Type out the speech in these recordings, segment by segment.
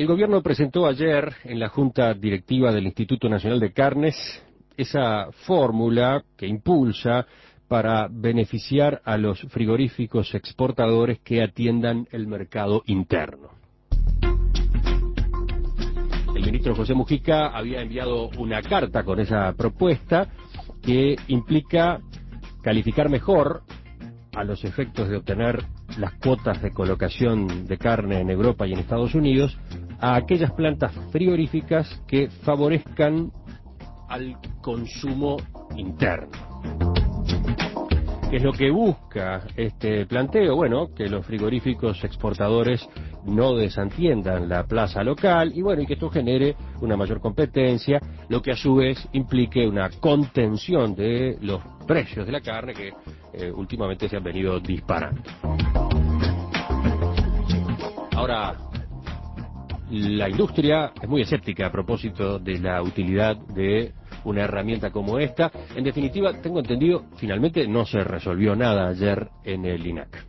El gobierno presentó ayer en la Junta Directiva del Instituto Nacional de Carnes esa fórmula que impulsa para beneficiar a los frigoríficos exportadores que atiendan el mercado interno. El ministro José Mujica había enviado una carta con esa propuesta que implica calificar mejor, a los efectos de obtener las cuotas de colocación de carne en Europa y en Estados Unidos, a aquellas plantas frigoríficas que favorezcan al consumo interno. ¿Qué es lo que busca este planteo? Bueno, que los frigoríficos exportadores no desatiendan la plaza local y bueno, y que esto genere una mayor competencia, lo que a su vez implique una contención de los precios de la carne que últimamente se han venido disparando. Ahora, la industria es muy escéptica a propósito de la utilidad de una herramienta como esta. En definitiva, tengo entendido, finalmente no se resolvió nada ayer en el INAC.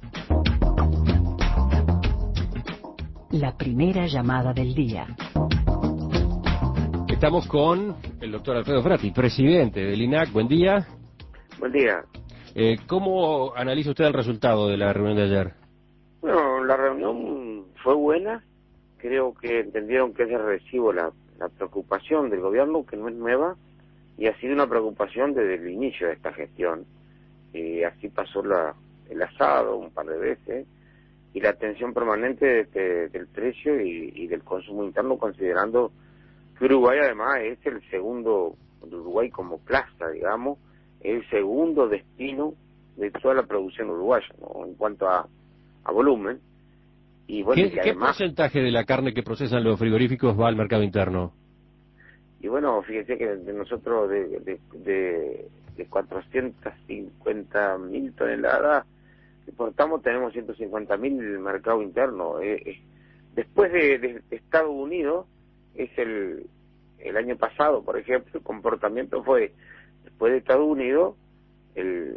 La primera llamada del día. Estamos con el doctor Alfredo Frati, presidente del INAC. Buen día. Buen día. ¿Cómo analiza usted el resultado de la reunión de ayer? Bueno, la reunión fue buena. Creo que entendieron que es de recibo la preocupación del gobierno, que no es nueva, y ha sido una preocupación desde el inicio de esta gestión. Así pasó el asado un par de veces, y la atención permanente del precio y del consumo interno, considerando que Uruguay además es el segundo, Uruguay como plaza, digamos, el segundo destino de toda la producción uruguaya, ¿no? En cuanto a volumen. Y bueno, ¿Qué porcentaje de la carne que procesan los frigoríficos va al mercado interno? Y bueno, fíjese que de nosotros de 450.000 toneladas que importamos, tenemos 150.000 en el mercado interno. Después de Estados Unidos, es el año pasado, por ejemplo, el comportamiento fue, después de Estados Unidos, el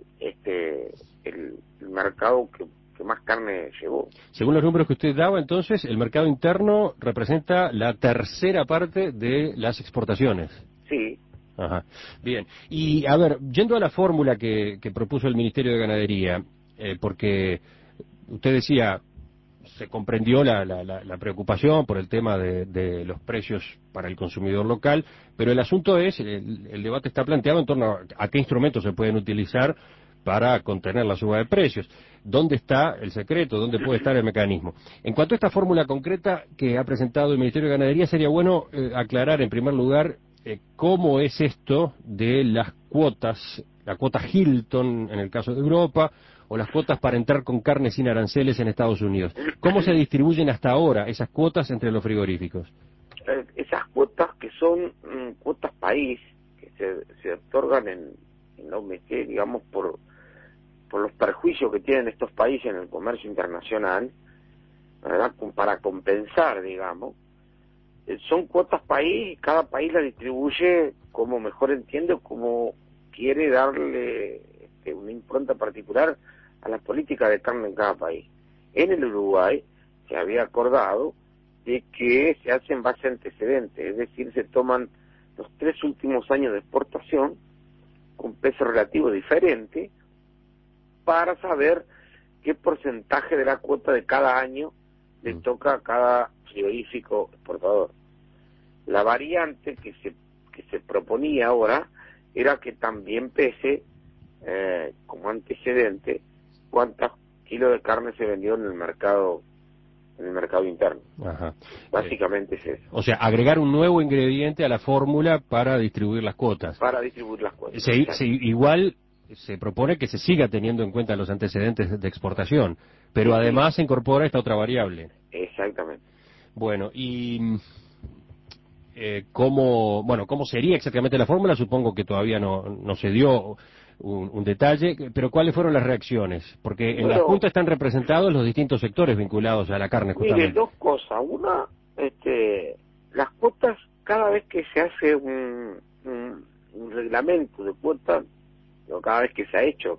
mercado que más carne llevó. Según los números que usted daba, entonces, el mercado interno representa la tercera parte de las exportaciones. Sí. Ajá. Bien. Y, a ver, yendo a la fórmula que propuso el Ministerio de Ganadería, porque usted decía, se comprendió la preocupación por el tema de los precios para el consumidor local, pero el asunto es, el debate está planteado en torno a qué instrumentos se pueden utilizar para contener la suba de precios. ¿Dónde está el secreto? ¿Dónde puede estar el mecanismo? En cuanto a esta fórmula concreta que ha presentado el Ministerio de Ganadería, sería bueno aclarar en primer lugar cómo es esto de las cuotas, la cuota Hilton en el caso de Europa, o las cuotas para entrar con carne sin aranceles en Estados Unidos. ¿Cómo se distribuyen hasta ahora esas cuotas entre los frigoríficos? Esas cuotas que son cuotas país, que se otorgan en los ministerios, digamos, por los perjuicios que tienen estos países en el comercio internacional, ¿verdad? Para compensar, digamos, son cuotas país y cada país las distribuye como mejor entiende o como quiere darle una impronta particular a la política de carne en cada país. En el Uruguay se había acordado de que se hace en base a antecedentes, es decir, se toman los 3 últimos años de exportación con peso relativo diferente para saber qué porcentaje de la cuota de cada año le toca a cada frigorífico exportador. La variante que se proponía ahora era que también pese como antecedente cuántos kilos de carne se vendió en el mercado interno. Ajá. Básicamente es eso. O sea, agregar un nuevo ingrediente a la fórmula para distribuir las cuotas. Igual se propone que se siga teniendo en cuenta los antecedentes de exportación, pero sí, además se incorpora esta otra variable. Exactamente. Bueno, y ¿cómo sería exactamente la fórmula? Supongo que todavía no se dio un detalle, pero ¿cuáles fueron las reacciones? Porque en la Junta están representados los distintos sectores vinculados a la carne, justamente. Mire, dos cosas. Una, las cuotas, cada vez que se hace un reglamento de cuotas, o cada vez que se ha hecho,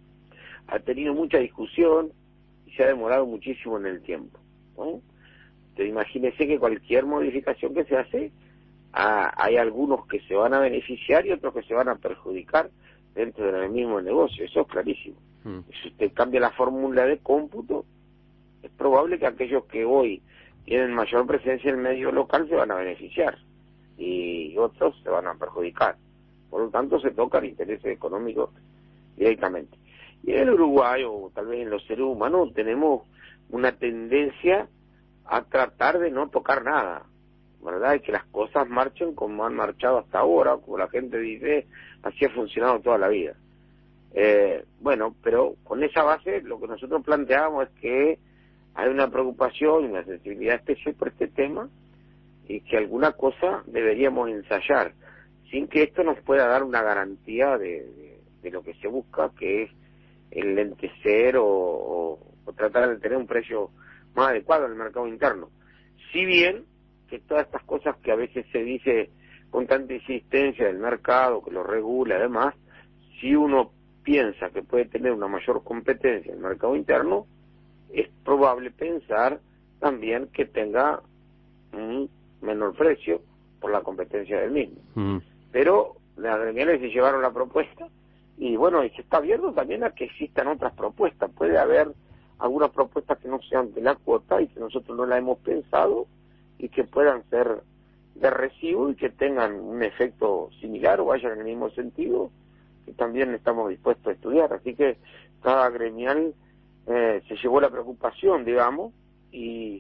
ha tenido mucha discusión y se ha demorado muchísimo en el tiempo, ¿no? Entonces, imagínese que cualquier modificación que se hace, hay algunos que se van a beneficiar y otros que se van a perjudicar dentro del mismo negocio, eso es clarísimo. Si usted cambia la fórmula de cómputo, es probable que aquellos que hoy tienen mayor presencia en el medio local se van a beneficiar y otros se van a perjudicar. Por lo tanto, se tocan intereses económicos directamente. Y en el Uruguay, o tal vez en los seres humanos, tenemos una tendencia a tratar de no tocar nada, ¿verdad? Y que las cosas marchen como han marchado hasta ahora, como la gente dice, así ha funcionado toda la vida. Bueno, pero con esa base lo que nosotros planteamos es que hay una preocupación y una sensibilidad especial por este tema y que alguna cosa deberíamos ensayar, sin que esto nos pueda dar una garantía de lo que se busca, que es el lentecer o tratar de tener un precio más adecuado en el mercado interno. Si bien que todas estas cosas que a veces se dice con tanta insistencia del mercado, que lo regula y demás, si uno piensa que puede tener una mayor competencia en el mercado interno, es probable pensar también que tenga un menor precio por la competencia del mismo. Pero las gremiales se llevaron la propuesta y bueno, y se está viendo también a que existan otras propuestas. Puede haber algunas propuestas que no sean de la cuota y que nosotros no la hemos pensado y que puedan ser de recibo y que tengan un efecto similar o vayan en el mismo sentido, que también estamos dispuestos a estudiar. Así que cada gremial se llevó la preocupación, digamos, y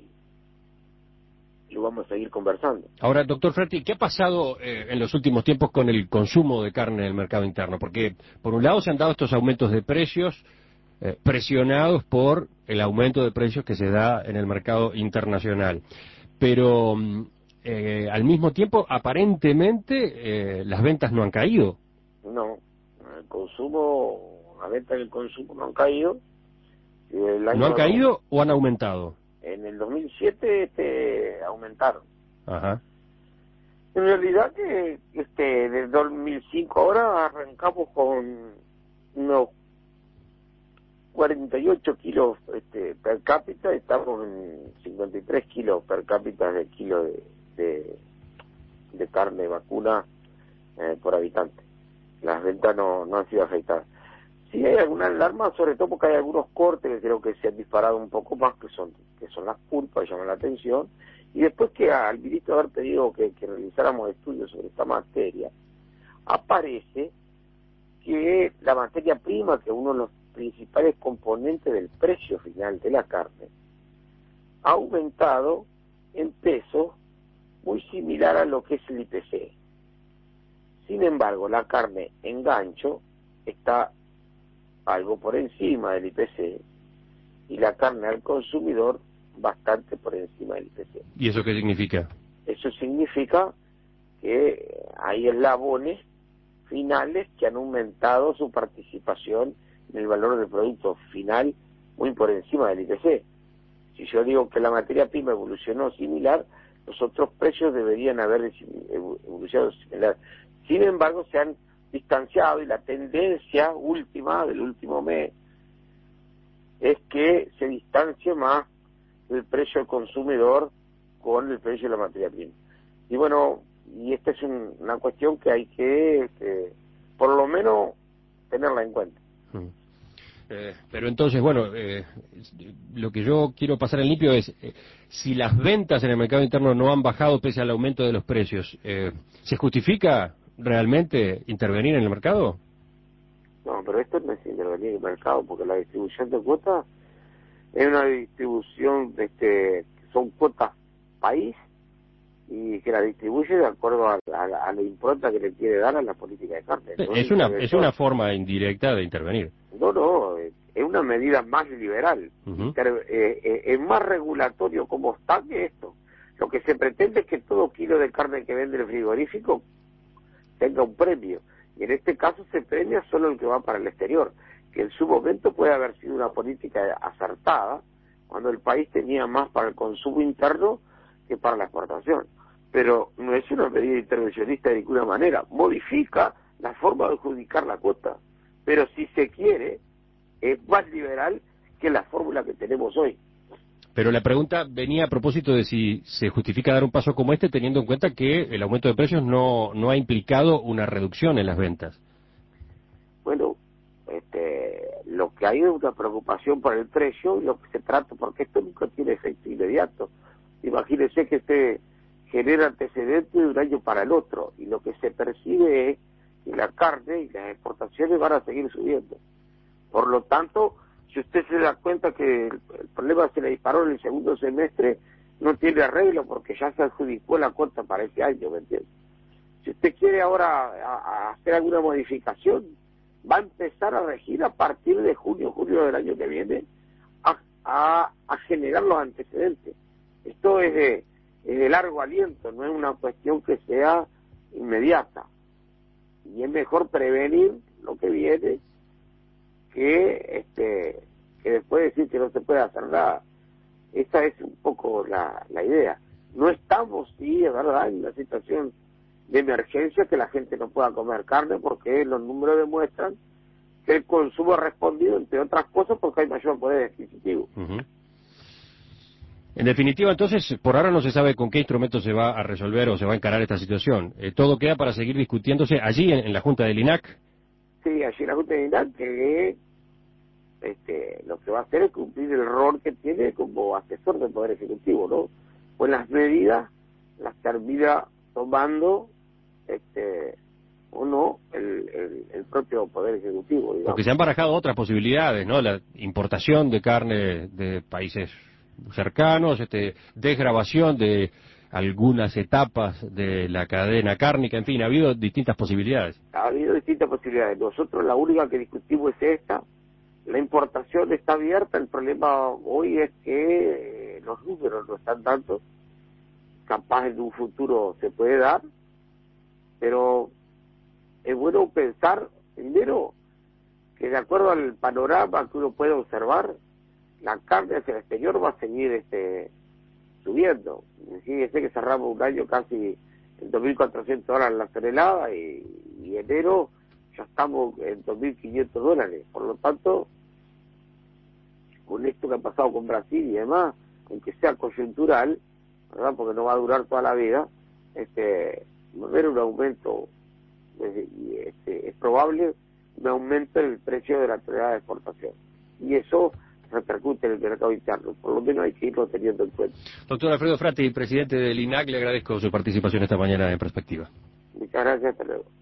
lo vamos a seguir conversando. Ahora, doctor Ferti, ¿qué ha pasado en los últimos tiempos con el consumo de carne en el mercado interno? Porque, por un lado, se han dado estos aumentos de precios presionados por el aumento de precios que se da en el mercado internacional. Pero, al mismo tiempo, aparentemente, las ventas no han caído. No, el consumo, la venta del consumo no han caído. ¿No han caído o han aumentado? En el 2007 aumentaron. Ajá. En realidad que desde 2005 ahora arrancamos con unos 48 kilos per cápita, estamos en 53 kilos per cápita de kilo de carne vacuna por habitante. Las ventas no han sido afectadas. Sí hay alguna alarma, sobre todo porque hay algunos cortes que creo que se han disparado un poco más, que son las pulpas, que llaman la atención, y después que al ministro haber pedido que realizáramos estudios sobre esta materia, aparece que la materia prima, que es uno de los principales componentes del precio final de la carne, ha aumentado en peso muy similar a lo que es el IPC. Sin embargo, la carne en gancho está algo por encima del IPC y la carne al consumidor bastante por encima del IPC. ¿Y eso qué significa? Eso significa que hay eslabones finales que han aumentado su participación en el valor del producto final muy por encima del IPC. Si yo digo que la materia prima evolucionó similar, los otros precios deberían haber evolucionado similar. Sin embargo, se han distanciado y la tendencia última del último mes es que se distancie más el precio del consumidor con el precio de la materia prima. Y bueno, y esta es una cuestión que hay que por lo menos tenerla en cuenta. Pero entonces, bueno, lo que yo quiero pasar en limpio es, si las ventas en el mercado interno no han bajado pese al aumento de los precios, ¿se justifica realmente intervenir en el mercado? No, pero esto no es intervenir en el mercado, porque la distribución de cuotas es una distribución que son cuotas país y que la distribuye de acuerdo a la impronta que le quiere dar a la política de carne. Es una forma indirecta de intervenir. No, es una medida más liberal, es más regulatorio como está que esto. Lo que se pretende es que todo kilo de carne que vende el frigorífico tenga un premio, y en este caso se premia solo el que va para el exterior, que en su momento puede haber sido una política acertada, cuando el país tenía más para el consumo interno que para la exportación, pero no es una medida intervencionista de ninguna manera, modifica la forma de adjudicar la cuota, pero si se quiere, es más liberal que la fórmula que tenemos hoy. Pero la pregunta venía a propósito de si se justifica dar un paso como este, teniendo en cuenta que el aumento de precios no ha implicado una reducción en las ventas. Bueno, lo que hay es una preocupación por el precio y lo que se trata, porque esto nunca tiene efecto inmediato. Imagínese que se genera antecedentes de un año para el otro, y lo que se percibe es que la carne y las exportaciones van a seguir subiendo. Por lo tanto, si usted se da cuenta que el problema se le disparó en el segundo semestre, no tiene arreglo porque ya se adjudicó la cuota para ese año, ¿me entiende? Si usted quiere ahora a hacer alguna modificación, va a empezar a regir a partir de julio del año que viene a generar los antecedentes. Esto es de largo aliento, no es una cuestión que sea inmediata. Y es mejor prevenir lo que viene que después decir que no se puede hacer nada. Esa es un poco la idea. No estamos, sí, es verdad, en una situación de emergencia que la gente no pueda comer carne, porque los números demuestran que el consumo ha respondido, entre otras cosas, porque hay mayor poder adquisitivo. Uh-huh. En definitiva, entonces, por ahora no se sabe con qué instrumento se va a resolver o se va a encarar esta situación. Todo queda para seguir discutiéndose allí en la Junta del INAC. Sí, allí en la Junta del INAC, que lo que va a hacer es cumplir el rol que tiene como asesor del Poder Ejecutivo, ¿no? Pues las medidas las termina tomando o no el propio Poder Ejecutivo, digamos. Porque se han barajado otras posibilidades, ¿no? La importación de carne de países cercanos, desgravación de algunas etapas de la cadena cárnica, en fin, ha habido distintas posibilidades. Ha habido distintas posibilidades. Nosotros la única que discutimos es esta. La importación está abierta, el problema hoy es que los números no están dando, capaz en un futuro se puede dar, pero es bueno pensar, primero, que de acuerdo al panorama que uno puede observar, la carne hacia el exterior va a seguir subiendo. Fíjese que cerramos un año casi en $2.400 la tonelada y enero ya estamos en $2.500. Por lo tanto, con esto que ha pasado con Brasil y demás, aunque sea coyuntural, ¿verdad? Porque no va a durar toda la vida, va a haber un aumento, es probable un aumento en el precio de la tonelada de exportación. Y eso repercute en el mercado interno, por lo menos hay que irlo teniendo en cuenta. Doctor Alfredo Frati, presidente del INAC, le agradezco su participación esta mañana en Perspectiva. Muchas gracias, hasta luego.